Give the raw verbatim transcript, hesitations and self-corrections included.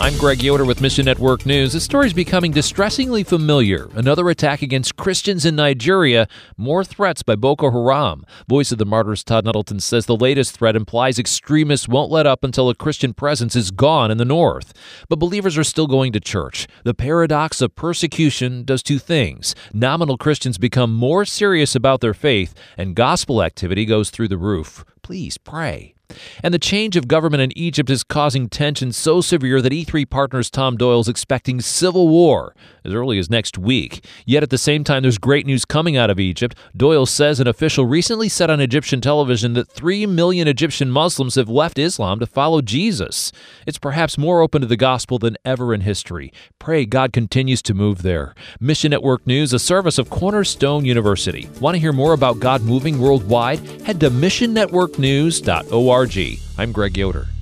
I'm Greg Yoder with Mission Network News. This story is becoming distressingly familiar. Another attack against Christians in Nigeria. More threats by Boko Haram. Voice of the Martyrs Todd Nettleton says the latest threat implies extremists won't let up until a Christian presence is gone in the north. But believers are still going to church. The paradox of persecution does two things. Nominal Christians become more serious about their faith, and gospel activity goes through the roof. Please pray. And the change of government in Egypt is causing tension so severe that E three Partners' Tom Doyle is expecting civil war as early as next week. Yet at the same time, there's great news coming out of Egypt. Doyle says an official recently said on Egyptian television that three million Egyptian Muslims have left Islam to follow Jesus. It's perhaps more open to the gospel than ever in history. Pray God continues to move there. Mission Network News, a service of Cornerstone University. Want to hear more about God moving worldwide? Head to mission network news dot org. I'm Greg Yoder.